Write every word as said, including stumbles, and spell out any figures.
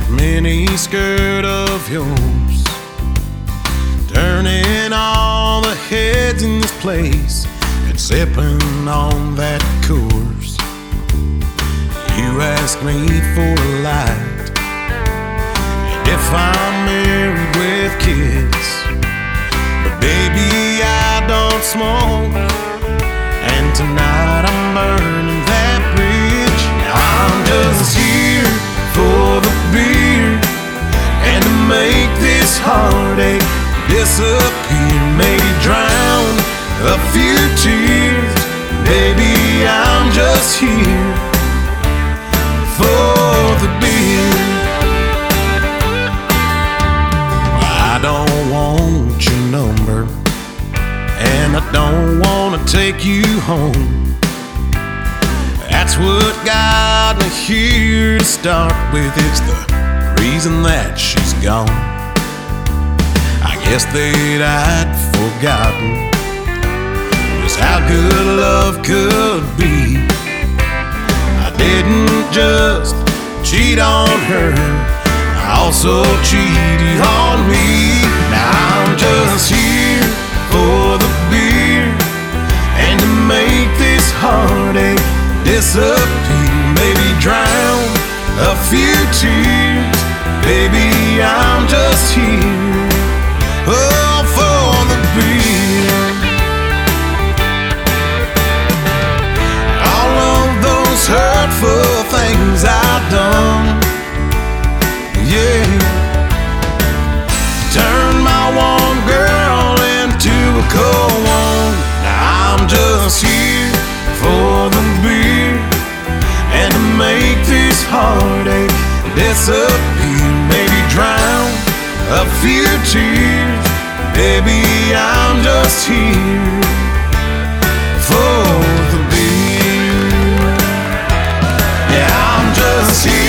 mini skirt of yours, turning all the heads in this place and sipping on that Coors. You ask me for a light, and if I'm married with kids, but baby I don't smoke, and tonight I'm burning that bridge. Now I'm just here for the beer and to make this heartache disappear, maybe drown a few tears. Baby, I'm just here for the beer. I don't want your number, and I don't want to take you home. That's what got me here to start with. It's the reason that she's gone. I guess that I'd forgotten just how good love could be. I didn't just cheat on her, I also cheated on me. Now I'm just here for the beer and to make this heartache disappear, maybe drown a few tears. Baby, I'm just here, oh, for the beer. All of those hurtful things I've done, yeah, turn my one girl into a cold one. Now I'm just here for the beer and to make this heartache disappear, maybe drown a few tears. Baby, I'm just here for the beer. Yeah, I'm just here